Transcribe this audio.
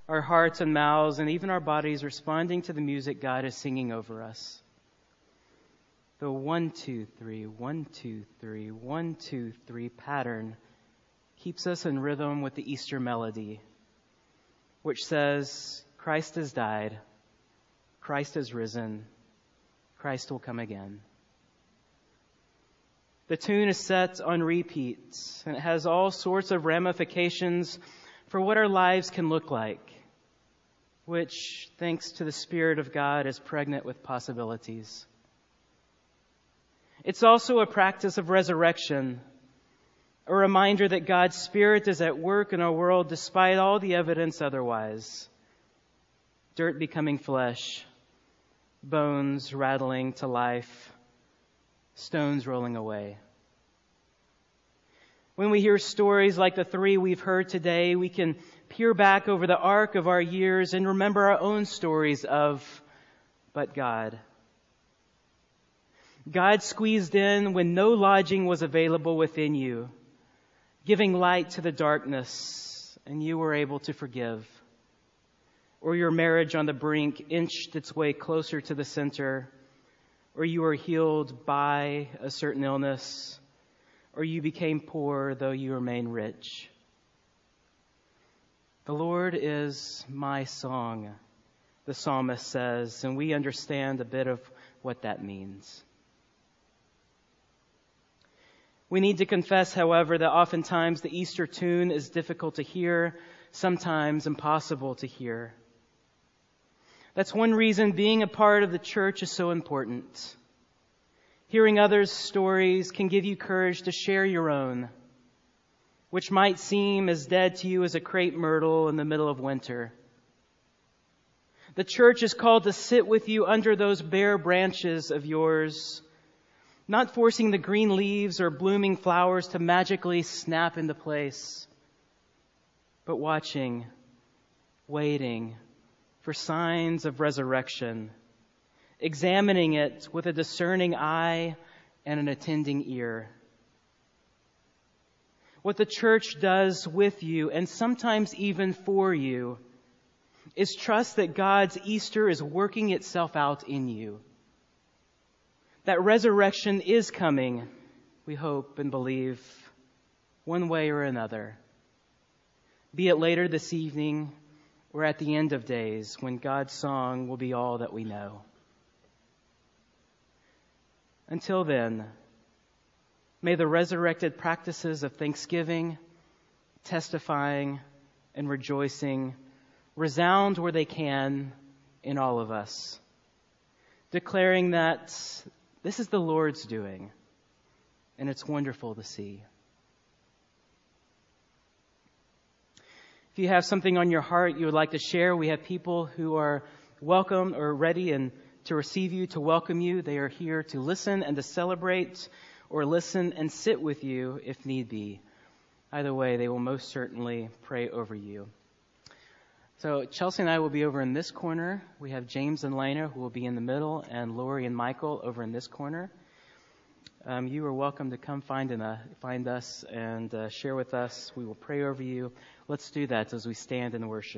our hearts and mouths and even our bodies responding to the music God is singing over us. The 1, 2, 3, 1, 2, 3, 1, 2, 3 pattern keeps us in rhythm with the Easter melody, which says, Christ has died, Christ has risen, Christ will come again. The tune is set on repeat, and it has all sorts of ramifications for what our lives can look like, which, thanks to the Spirit of God, is pregnant with possibilities. It's also a practice of resurrection, a reminder that God's Spirit is at work in our world despite all the evidence otherwise. Dirt becoming flesh, bones rattling to life, stones rolling away. When we hear stories like the 3 we've heard today, we can peer back over the arc of our years and remember our own stories of, but God. God squeezed in when no lodging was available within you, giving light to the darkness, and you were able to forgive. Or your marriage on the brink inched its way closer to the center, or you were healed by a certain illness, or you became poor though you remain rich. The Lord is my song, the psalmist says, and we understand a bit of what that means. We need to confess, however, that oftentimes the Easter tune is difficult to hear, sometimes impossible to hear. That's one reason being a part of the church is so important. Hearing others' stories can give you courage to share your own, which might seem as dead to you as a crepe myrtle in the middle of winter. The church is called to sit with you under those bare branches of yours, not forcing the green leaves or blooming flowers to magically snap into place, but watching, waiting for signs of resurrection, examining it with a discerning eye and an attending ear. What the church does with you, and sometimes even for you, is trust that God's Easter is working itself out in you. That resurrection is coming, we hope and believe, one way or another. Be it later this evening or at the end of days when God's song will be all that we know. Until then, may the resurrected practices of thanksgiving, testifying, and rejoicing resound where they can in all of us, declaring that this is the Lord's doing, and it's wonderful to see. If you have something on your heart you would like to share, we have people who are welcome or ready and to receive you, to welcome you. They are here to listen and to celebrate, or listen and sit with you if need be. Either way, they will most certainly pray over you. So Chelsea and I will be over in this corner. We have James and Lena who will be in the middle, and Lori and Michael over in this corner. You are welcome to come find us and share with us. We will pray over you. Let's do that as we stand in worship.